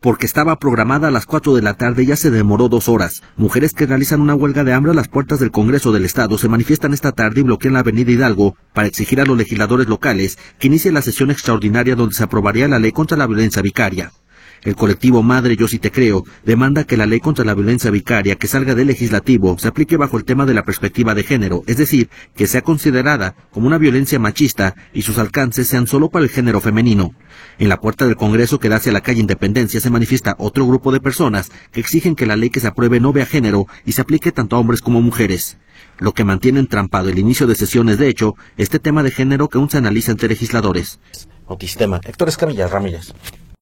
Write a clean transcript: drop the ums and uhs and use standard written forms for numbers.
porque estaba programada a las 4 de la tarde y ya se demoró 2 horas. Mujeres que realizan una huelga de hambre a las puertas del Congreso del Estado se manifiestan esta tarde y bloquean la avenida Hidalgo para exigir a los legisladores locales que inicie la sesión extraordinaria donde se aprobaría la ley contra la violencia vicaria. El colectivo Madre Yo Sí Te Creo demanda que la ley contra la violencia vicaria que salga del legislativo se aplique bajo el tema de la perspectiva de género, es decir, que sea considerada como una violencia machista y sus alcances sean solo para el género femenino. En la puerta del Congreso que da hacia la calle Independencia se manifiesta otro grupo de personas que exigen que la ley que se apruebe no vea género y se aplique tanto a hombres como a mujeres. Lo que mantiene entrampado el inicio de sesiones, de hecho, este tema de género que aún se analiza entre legisladores. Notisistema, Héctor Escamilla Ramírez.